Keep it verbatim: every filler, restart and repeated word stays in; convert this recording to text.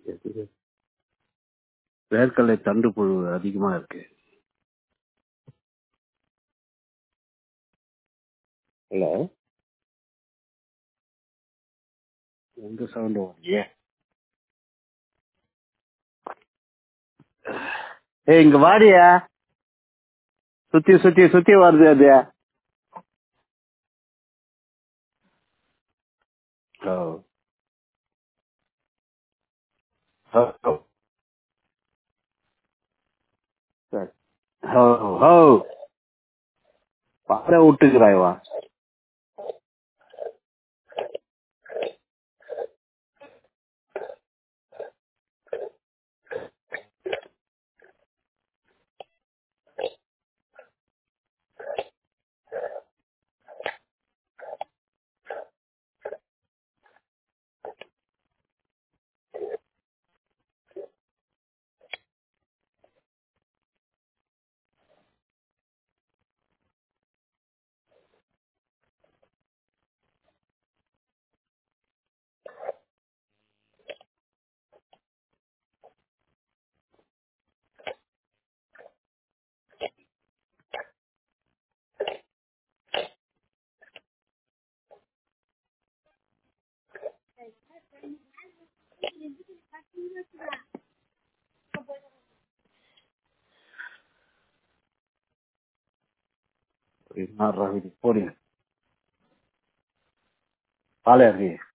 வேர்க்கடலை தண்டு புழு அதிகமா இருக்கு. ஹலோ, எந்த சவுண்ட் வரலையே? ஏய், இங்க வாடியா. சுத்தி சுத்தி சுத்தி வருது அது. ஓ. ஓ, ஓ. சரி. ஓ, ஓ. பாட விட்டுக்கிறாய்வா. போடுங்க பாலையா இருக்கு.